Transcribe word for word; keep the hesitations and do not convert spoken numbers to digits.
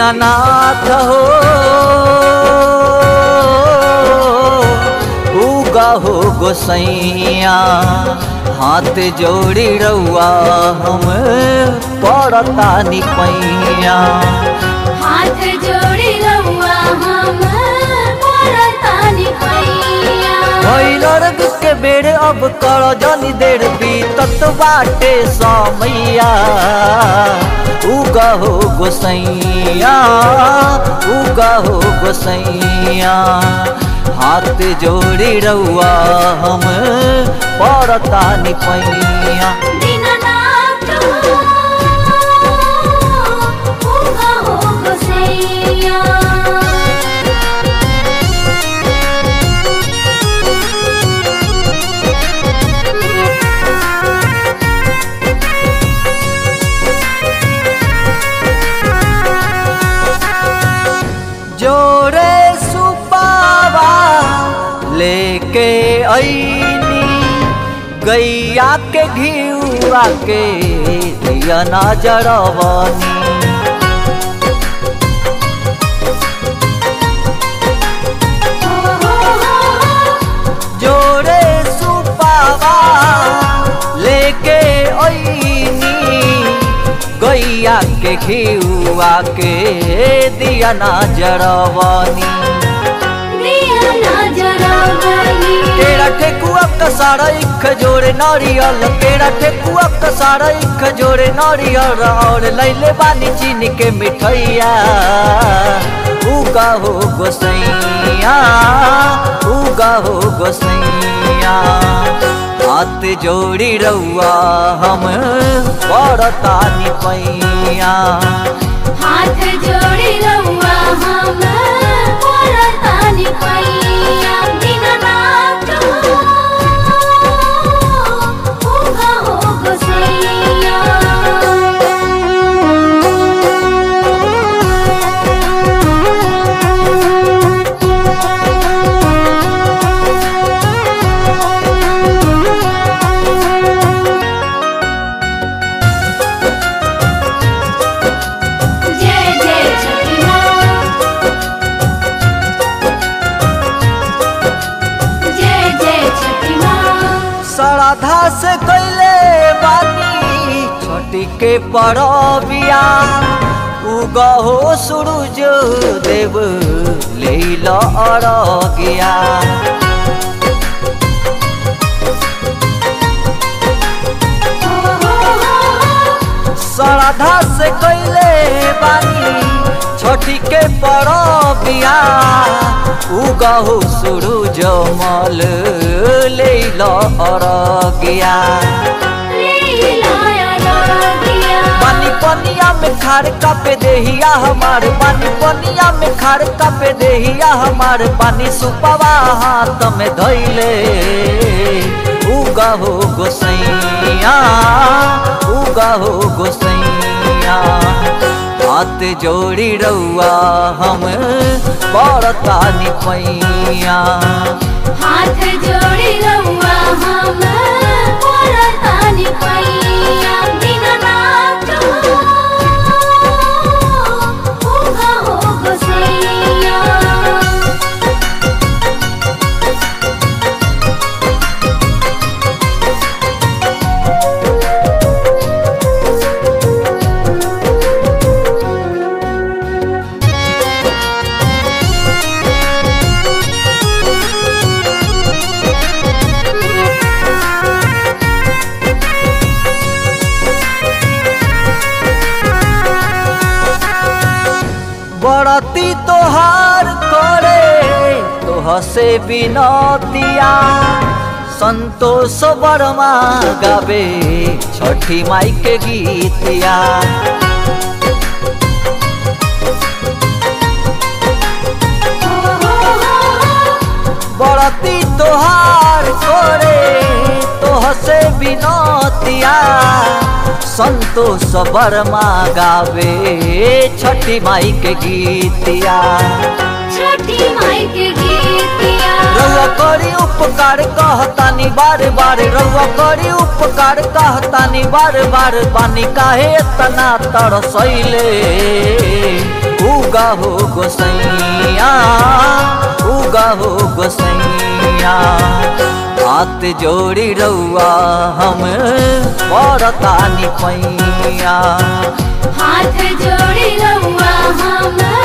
दीनानाथ हो उगा हो गोसैया हाथ जोड़ी रउआ हम पड़तानी पैया हाथ जोड़ी रउआ हम पड़तानी पैया लड़क के बेड़ अब कर जनी देर बीतत बाटे समैया उगा हो गोसैया उगा हो गोसैया हाथ जोड़ी रउआ हम पड़तानी पैया दीनानाथ हो उगा हो गोसैया जोरे सुपावा लेके आईनी गैया के घिउआ के दिया ना जरवनी जोरे सुपावा लेके आईनी गैया के घिउआ के दिया ना जरवनी दिया ना जरवनी केरा ठेकुआ कसारा इख जोड़े नारियल केरा ठेकुआ कसारा इख जोड़े नारियल और लैले बानी चीनी के मिठैया उगा हो गोसैया उगा हो गोसैया हाथ जोड़ी रउआ हम पड़तानी पैया हाथ जोड़ी रउआ हम पड़तानी पैया दीनानाथ हो उगा हो गोसैया श्रद्धा से कैले बानी छोटी के परबिया उगा हो सूरज देव लेला अरगिया श्रद्धा से कैले बानी छोटी के परबिया उगा हो सूरज मल लेला अरगिया पानी पनिया में खार कापे देहिया हमार पानी पनिया में खार कापे देहिया हमार पानी सुपवा हाथ में धइले उगा हो गोसैया उगा हो गोसैया हाथ जोड़ी रउआ हम पड़तानी पैया हाथ जोड़ी रउआ हम पड़तानी पैया दीनानाथ हो उगा हो गोसैया बड़ती तोहार करे तोह से बिनतिया संतोष वर्मा गावे छठी माई के गीतिया बड़ती तोहार करे तोह से बिनतिया संतोष वर्मा गावे छठी माई के गीतिया छठी माई के गीतिया रउआ करी उप उपकार कहतानी बार बार रउआ करी उपकार कहतानी बार बार बानी काहे इतना तरसैले उगा हो गोसैया उगा हो गोसैया हाथ जोड़ी रउआ हम पड़तानी पैया हाथ जोड़ी रउआ हम